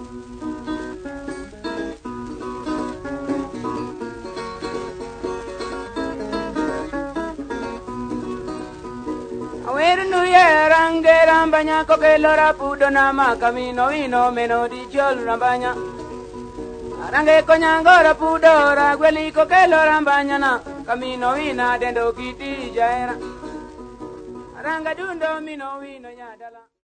Aweru nuye range rambanya kokelora pudo nama camino vino meno di chol rambanya. Range konyangora pudo ragweli kokelora rambanya na camino vina dendo kiti jaera. Ranga dundo mino vino nyadala.